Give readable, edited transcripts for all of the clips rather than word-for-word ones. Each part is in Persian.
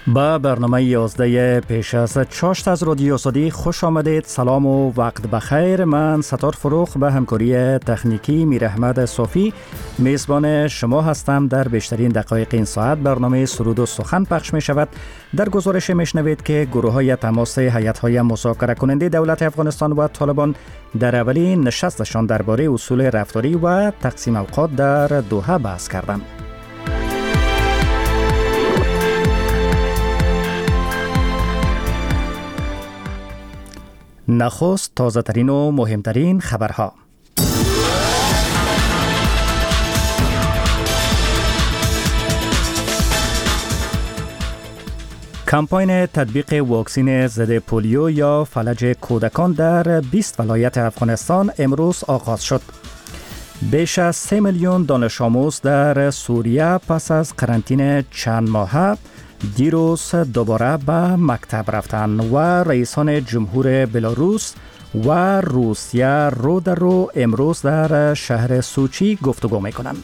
با برنامه 11 پیش از چاشت از رادیو آزادی خوش آمدید. سلام و وقت بخیر. من ستار فروخ به همکاری تکنیکی میر احمد صافی میزبان شما هستم. در بیشترین دقایق این ساعت برنامه سرود و سخن پخش می شود. در گزارش میشنوید که گروه های تماس هیئت های مذاکره کننده دولت افغانستان و طالبان در اولین نشستشان درباره اصول رفتاری و تقسیم اوقات در دوحه بحث کردند. نخست تازه ترین و مهمترین خبرها. کمپاین تطبیق واکسن ضد پولیو یا فلج کودکان در 20 ولایت افغانستان امروز آغاز شد. بیش از 3 میلیون دانش آموز در سوریه پس از قرنطینه چند ماهه دیروز دوباره به مکتب رفتند و رئیسان جمهور بلاروس و روسیه رو در رو امروز در شهر سوچی گفتگو میکنند.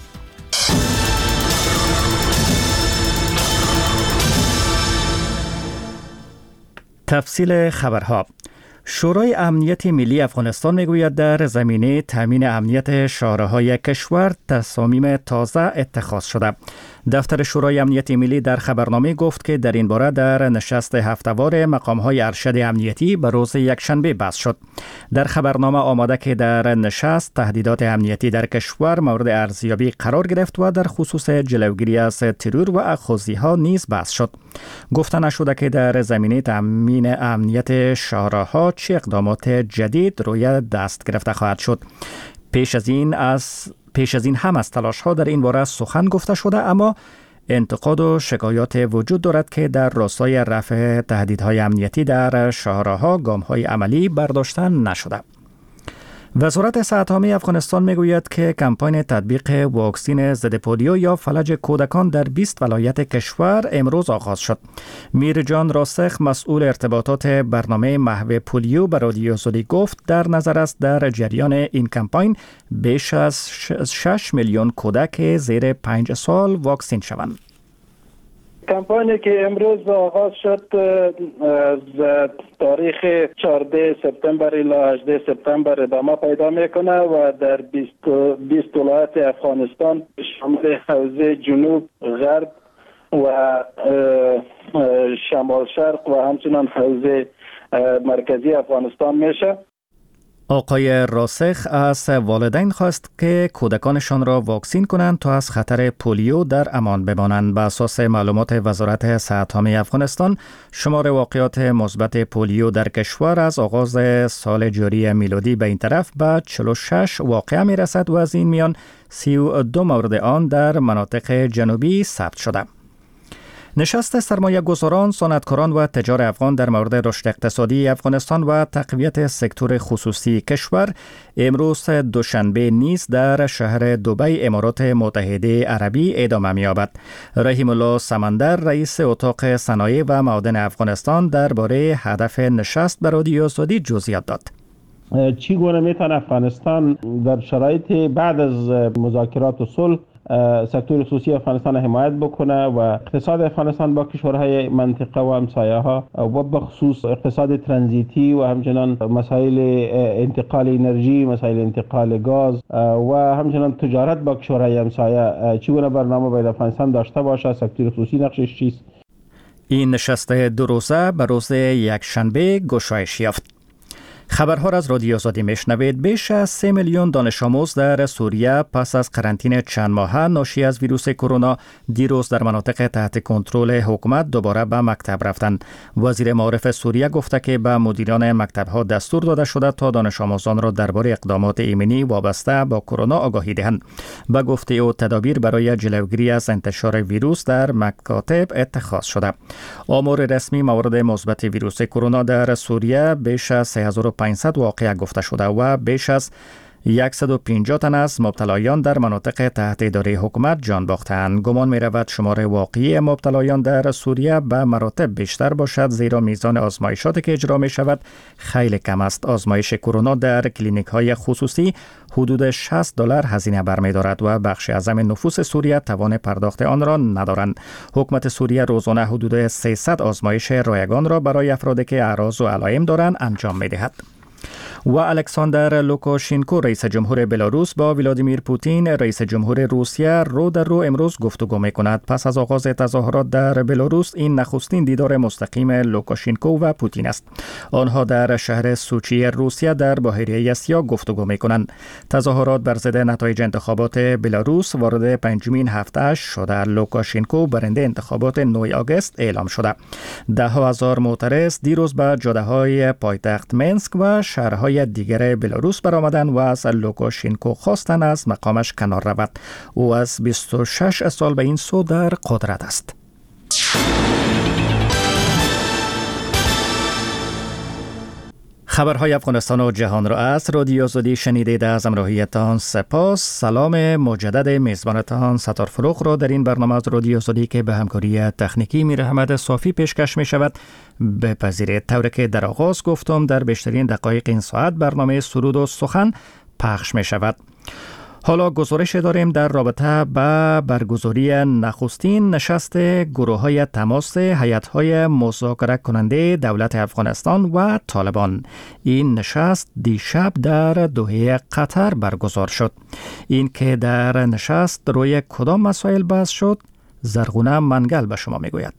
تفصیل خبرها. شورای امنیت ملی افغانستان میگوید در زمینه تامین امنیت شهرهای کشور تصامیم تازه اتخاذ شده. دفتر شورای امنیت ملی در خبرنامه گفت که در این باره در نشست هفته‌وار مقام‌های ارشد امنیتی به روز یکشنبه بحث شد. در خبرنامه آمده که در نشست تهدیدات امنیتی در کشور مورد ارزیابی قرار گرفت و در خصوص جلوگیری از ترور و اخاذی‌ها نیز بحث شد. گفته نشده که در زمینه تامین امنیت شهرها چه اقدامات جدید روی دست گرفته خواهد شد. پیش از این هم از تلاش‌ها در این باره سخن گفته شده، اما انتقاد و شکایات وجود دارد که در راستای رفع تهدیدهای امنیتی در شهرها گام‌های عملی برداشته نشده. وزارت صحت عامه افغانستان میگوید که کمپاین تطبیق واکسن ضد پولیو یا فلج کودکان در 20 ولایت کشور امروز آغاز شد. میرجان راسخ مسئول ارتباطات برنامه محو پولیو به رادیو آزادی گفت در نظر است در جریان این کمپاین بیش از 6 میلیون کودک زیر 5 سال واکسین شوند. کمپانی که امروز آغاز شد از تاریخ 14 سپتامبر الی 18 سپتامبر ادامه پیدا میکنه و در 20 ولایت افغانستان شامل حوزه جنوب، غرب و شمال شرق و همچنان حوزه مرکزی افغانستان میشه. آقای راسخ از والدین خواست که کودکانشان را واکسین کنند تا از خطر پولیو در امان بمانند. بر اساس معلومات وزارت صحت عامه افغانستان، شمار واقعات مثبت پولیو در کشور از آغاز سال جاری میلادی به این طرف به 46 واقعه میرسد و از این میان 32 مورد آن در مناطق جنوبی ثبت شده. نشست سرمایه گذاران، صنعتکاران و تجار افغان در مورد رشد اقتصادی افغانستان و تقویت سکتور خصوصی کشور امروز دوشنبه نیز در شهر دبی امارات متحده عربی ادامه می‌یابد. رحیم الله سمندر رئیس اتاق صنایع و معادن افغانستان درباره هدف نشست به رادیو آزادی جزئیات داد. چگونه میتونه افغانستان در شرایط بعد از مذاکرات و صلح سکتور خصوصی افغانستان حمایت بکنه و اقتصاد افغانستان با کشورهای منطقه و همسایه ها و بخصوص اقتصاد ترانزیتی و همچنان مسائل انتقال انرژی، مسائل انتقال گاز و همچنان تجارت با کشورهای همسایه چگونه برنامه باید افغانستان داشته باشه، سکتور خصوصی نقشش چیست؟ این نشست دو روزه به روز یکشنبه گشایش یافت. خبرها را از رادیو آزادی میشنوید. بیش از 3 میلیون دانش آموز در سوریه پس از قرنطینه چند ماهه ناشی از ویروس کرونا دیروز در مناطق تحت کنترل حکومت دوباره به مکتب رفتند. وزیر معارف سوریه گفته که به مدیران مکتب‌ها دستور داده شده تا دانش آموزان را درباره اقدامات ایمنی وابسته با کرونا آگاهی دهند. به گفته او تدابیر برای جلوگیری از انتشار ویروس در مکاتب اتخاذ شده. آمار رسمی موارد مثبت ویروس کرونا در سوریه بیش از 3500 واقعه گفته شده و بیش از 150 تن از مبتلایان در مناطق تحت اداره حکومت جان باختند. گمان می رود شمار واقعی مبتلایان در سوریه به مراتب بیشتر باشد، زیرا میزان آزمایشاتی که اجرا می شود خیلی کم است. آزمایش کرونا در کلینیک های خصوصی حدود $60 هزینه برمی دارد و بخش اعظم نفوس سوریه توان پرداخت آن را ندارند. حکومت سوریه روزانه حدود 300 آزمایش رایگان را برای افرادی که اعراض و علائم دارند انجام می دهد. و الکساندر لوکاشینکو رئیس جمهور بلاروس با ولادیمیر پوتین رئیس جمهور روسیه رو در رو امروز گفتگو می کند. پس از آغاز تظاهرات در بلاروس این نخستین دیدار مستقیم لوکاشینکو و پوتین است. آنها در شهر سوچی روسیه در بحیره سیاه گفتگو می کنند. تظاهرات بر ضد نتایج انتخابات بلاروس وارد پنجمین هفته شده. لوکاشینکو برنده انتخابات 9 آگوست اعلام شده. ده ها هزار معترض دیروز به جاده‌های پایتخت منسک و شهرهای دیگر بلاروس برآمدند و از لوکاشینکو خواستند از مقامش کنار رود. او از 26 سال به این سو در قدرت است. خبرهای افغانستان و جهان را از رادیو آزادی شنیدید. از همراهیتان سپاس. سلام مجدد میزبانتان ستار فروغ را در این برنامه از رادیو آزادی که به همکاری تکنیکی میر احمد صافی پیشکش می شود بپذیرید. طوری که در آغاز گفتم در بیشترین دقایق این ساعت برنامه سرود و سخن پخش می شود. حالا گزارش داریم در رابطه با برگزاری نخستین نشست گروه‌های تماس هیئت‌های مذاکره کننده دولت افغانستان و طالبان. این نشست دیشب در دوحه قطر برگزار شد. این که در نشست روی کدام مسائل بحث شد، زرغونه منگل به شما میگوید.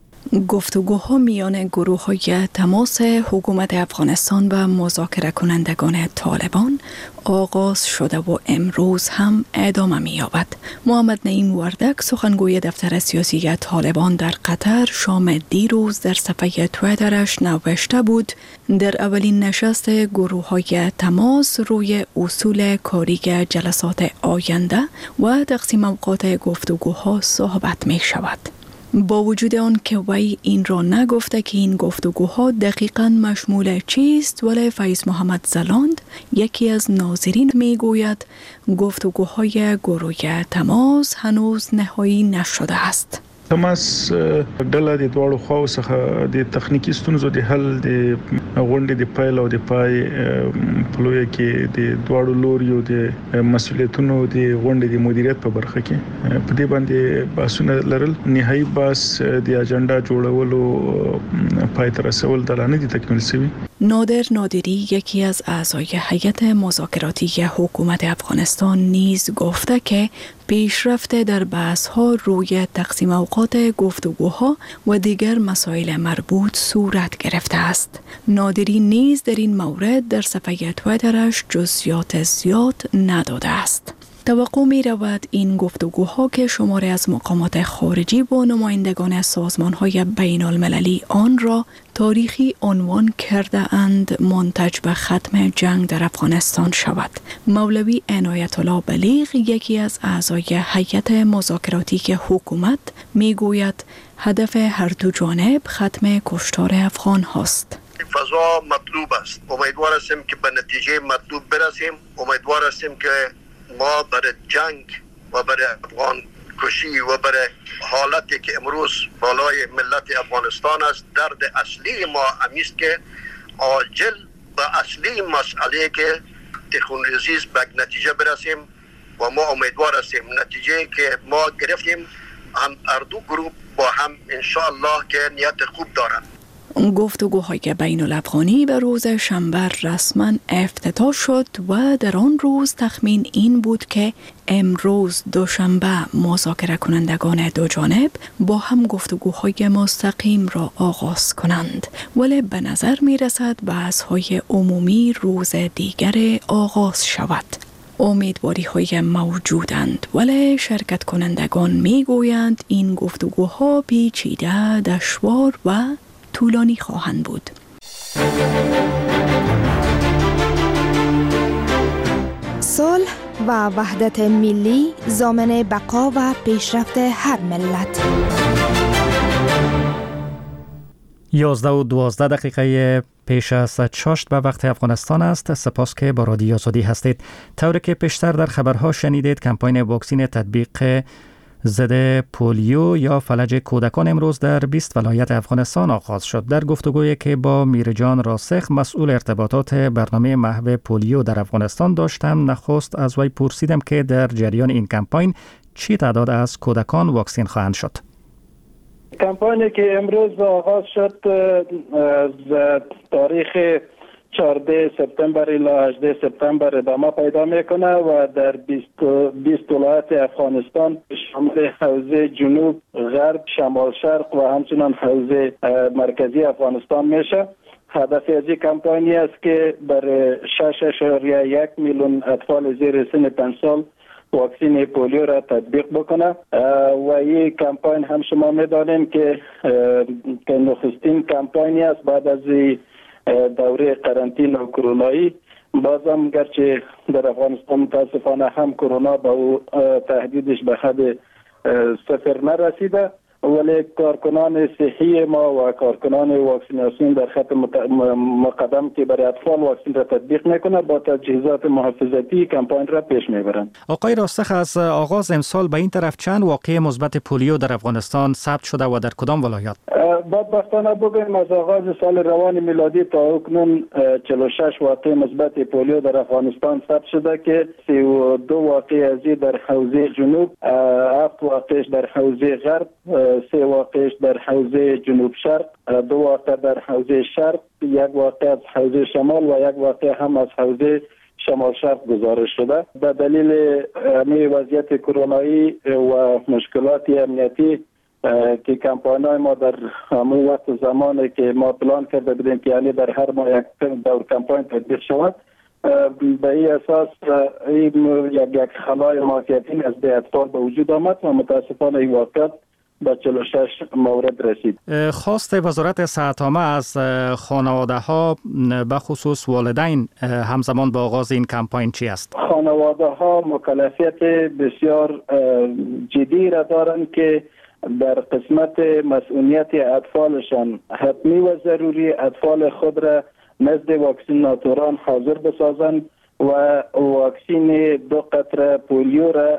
گفتگوها میان گروه‌های تماس حکومت افغانستان و مذاکره کنندگان طالبان آغاز شده و امروز هم ادامه می‌یابد. محمد نعیم وردک سخنگوی دفتر سیاسی طالبان در قطر شام دیروز در صفحه توییترش نوشته بود در اولین نشست گروه‌های تماس روی اصول کاری جلسات آینده و تقسیم اوقات گفتگوها صحبت می‌شود. با وجود آن که وی این را نگفته که این گفتگوها دقیقاً مشمول چیست، ولی فیض محمد زلاند یکی از ناظرین میگوید گفتگوهای گروه تماس هنوز نهایی نشده است. تماس ډله د دواړو خواو څخه د تخنیکی ستونزو د حل د غونډې د پیل او د پای په لویه کې د دواړو لوریو د مسؤلیتونو د غونډې د مدیریت په برخه کې په دې باندې بحثونه لرل. نهایی بحث د اجنډا جوړولو پای ته رسول د لانه دي تکمیل شوی. نادر نادری یکی از اعضای هیئت مذاکراتی حکومت افغانستان نیز گفته که پیشرفت در بحث‌ها روی تقسیم اوقات گفتگوها و دیگر مسائل مربوط صورت گرفته است. نادری نیز در این مورد در صفحه توییترش جزئیات زیاد نداده است. توقع می رود این گفتگوها که شماری از مقامات خارجی با نمایندگان سازمان‌های بین المللی آن را تاریخی عنوان کرده اند منتج به ختم جنگ در افغانستان شود. مولوی عنایت الله بلیغ یکی از اعضای هیئت مذاکراتی حکومت می گوید هدف هر دو جانب ختم کشتار افغان هاست. فضا مطلوب است. امیدوار هستیم که به نتیجه مطلوب برسیم. امیدوار هستیم که ما برای جنگ و برای افغان کشی و برای حالتی که امروز بالای ملت افغانستان است، درد اصلی ما همیست که عاجل و اصلی مسئله که خونریزی به نتیجه برسیم و ما امیدوار هستیم نتیجه که ما گرفتیم هم هر دو گروه با هم انشاءالله که نیت خوب دارند. گفتگوهای بین الافغانی به روز شنبه رسما افتتاح شد و در آن روز تخمین این بود که امروز دوشنبه مذاکره کنندگان دو جانب با هم گفتگوهای مستقیم را آغاز کنند، ولی به نظر می رسد بحث‌های عمومی روز دیگر آغاز شود. امیدواری های موجودند، ولی شرکت کنندگان می گویند این گفتگوها پیچیده، دشوار و طولانی خواهند بود. صلح و وحدت ملی ضامن بقا و پیشرفت هر ملت. 11:12 پیش از 6 به وقت افغانستان است. سپاس که با رادیو آزادی هستید. طوری که پیشتر در خبرها شنیدید، کمپاین واکسین تطبیق ضد پولیو یا فلج کودکان امروز در 20 ولایت افغانستان آغاز شد. در گفتگویی که با میرجان راسخ، مسئول ارتباطات برنامه محو پولیو در افغانستان داشتم، نخست از وی پرسیدم که در جریان این کمپاین چی تعداد از کودکان واکسین خواهند شد. کمپانی که امروز آغاز شد از تاریخ 14 سپتامبر الی 18 سپتامبر ادامه پیدا میکنه و در 20 ولایت افغانستان شامل حوزه جنوب، غرب، شمال شرق و همچنان حوزه مرکزی افغانستان میشه. هدف از این کمپانی است که برای 6.1 میلیون اطفال زیر سن 5 سال واکسین پولیو را تطبیق بکنه و این کمپاین هم شما میدانیم که نخستین کمپاینی است بعد از دوره قرنطینه و کرونایی. بازم گرچه در افغانستان متاسفانه هم کرونا با او تهدیدش به حد صفر نرسیده، ولی کارکنان صحی ما و کارکنان واکسیناسیون در خط مقدم که برای اطفال واکسین را تطبیق میکنه با تجهیزات محافظتی کمپاین را پیش میبرند. آقای راسخ، از آغاز امسال به این طرف چند واقعه مثبت پولیو در افغانستان ثبت شده و در کدام ولایات؟ بدبختانه بگوییم از آغاز سال روان میلادی تا اکنون 46 واقعه مثبت پولیو در افغانستان ثبت شده که 32 واقعه از در حوزه جنوب، 7 واقعش در حوزه غرب، 3 واقعش در حوزه جنوب شرق، 2 واقع در حوزه شرق، 1 واقع از حوزه شمال و 1 واقع هم از حوزه شمال شرق گزارش شده. به دلیل وضعیت کرونایی و مشکلات امنیتی که کمپاین‌های ما در همون وقت زمانی که ما پلان کرده بودیم که یعنی در هر ماه یک دور کمپاین تطبیق شود، به این اساس یک خلای مافیتی از اطفال به وجود آمد و متاسفانه این واقعیت به 46 مورد رسید. خواست وزارت صحت عامه از خانواده ها به خصوص والدین همزمان با آغاز این کمپاین چی است؟ خانواده ها مکلفیت بسیار جدی را دارند که در قسمت مسئولیت اطفالشان حتمی و ضروری اطفال خود را نزد واکسیناتوران حاضر بسازند و واکسین 2 قطره پولیو را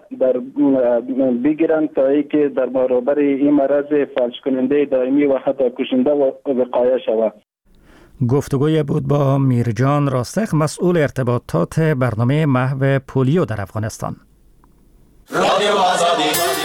بگیرند تا اینکه در برابر این مرض فلج کننده دائمی و حتی کشنده وقایه شود. گفتگوی بود با میرجان راسخ، مسئول ارتباطات برنامه محو پولیو در افغانستان. رادیو آزادی.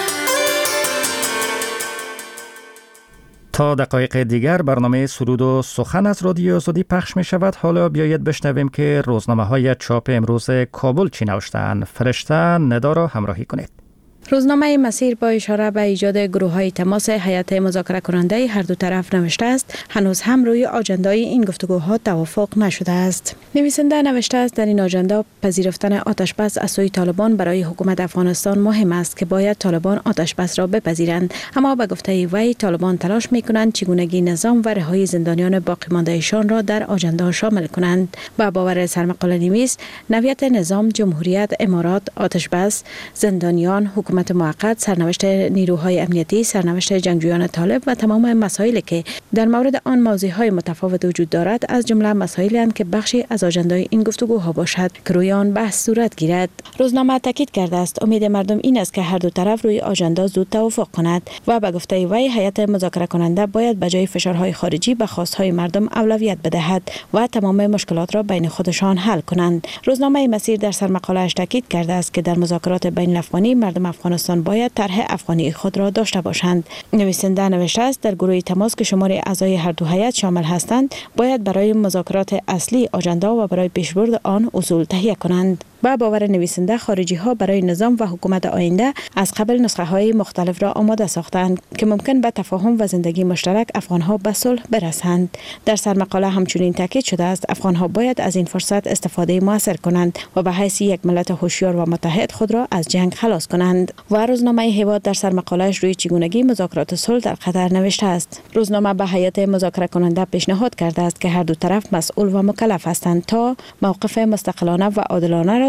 تا دقایق دیگر برنامه سرود و سخن از رادیو آزادی پخش می شود. حالا بیایید بشنویم که روزنامه های چاپ امروز کابل چی نوشتند. فرشته ندا را همراهی کنید. روزنامه مسیر با اشاره به ایجاد گروه‌های تماس هیئت مذاکره کننده هر دو طرف نوشته است هنوز هم روی آجندای این گفتگوها توافق نشده است. نویسنده نوشته است در این آجندا پذیرفتن آتش‌بس از سوی طالبان برای حکومت افغانستان مهم است که باید طالبان آتش‌بس را بپذیرند، اما به گفته وی طالبان تلاش می‌کنند چگونگی نظام و رهایی زندانیان باقی مانده‌شان را در آجندا شامل کنند. با باور سرمقاله نویس نوعیت نظام، جمهوریت، امارات، آتش‌بس، زندانیان، حکومت موقت، سرنوشت نیروهای امنیتی، سرنوشت جنگجویان طالب و تمام مسائلی که در مورد آن موضوعهای متفاوت وجود دارد از جمله مسائلی اند که بخشی از آجندای این گفتگوها باشد که روی آن بحث صورت گیرد. روزنامه تاکید کرده است امید مردم این است که هر دو طرف روی آجندا زود توافق کند و به گفته وی هیئت مذاکره کننده باید به جای فشارهای خارجی به خواستهای مردم اولویت بدهد و تمام مشکلات را بین خودشان حل کنند. روزنامه مسیر در سرمقاله‌اش تاکید کرده است که در مذاکرات بین الافغانی مردم افغانستان باید طرح افغانی خود را داشته باشند. نویسنده نوشته است در گروه تماس که شمار اعضای هر دو هیئت شامل هستند باید برای مذاکرات اصلی آجندا و برای پیشبرد آن اصول تهیه کنند. با باور نویسنده خارجی ها برای نظام و حکومت آینده از قبل نسخه های مختلف را آماده ساختند که ممکن به تفاهم و زندگی مشترک افغان ها به صلح برسند. در سرمقاله همچنین تاکید شده است افغان ها باید از این فرصت استفاده موثر کنند و به حیث یک ملت هوشیار و متحد خود را از جنگ خلاص کنند. و روزنامه هیواد در سرمقاله‌اش روی چگونگی مذاکرات صلح در قطر نوشته است. روزنامه به هیئت مذاکره کننده پیشنهاد کرده است که هر دو طرف مسئول و مکلف هستند تا موقف مستقلانه و عادلانه را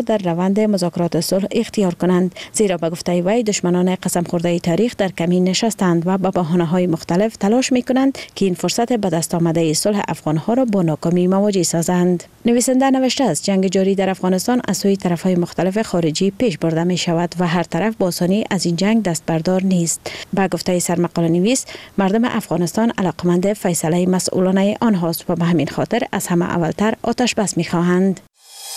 را در روند مذاکرات صلح اختیار کنند، زیرا به گفته وی دشمنان قسم خورده تاریخ در کمین نشستند و با بهانه‌های مختلف تلاش می‌کنند که این فرصت به دست آمده صلح افغان‌ها را با ناکامی مواجه سازند. نویسنده نوشته است جنگ جاری در افغانستان از سوی طرف‌های مختلف خارجی پیش برده می‌شود و هر طرف با آسانی از این جنگ دست بردار نیست. با گفته سرمقاله نویس، مردم افغانستان علاقمند فیصله مسئولانه آنهاست و به همین خاطر از همه اولتر آتش بس می‌خواهند.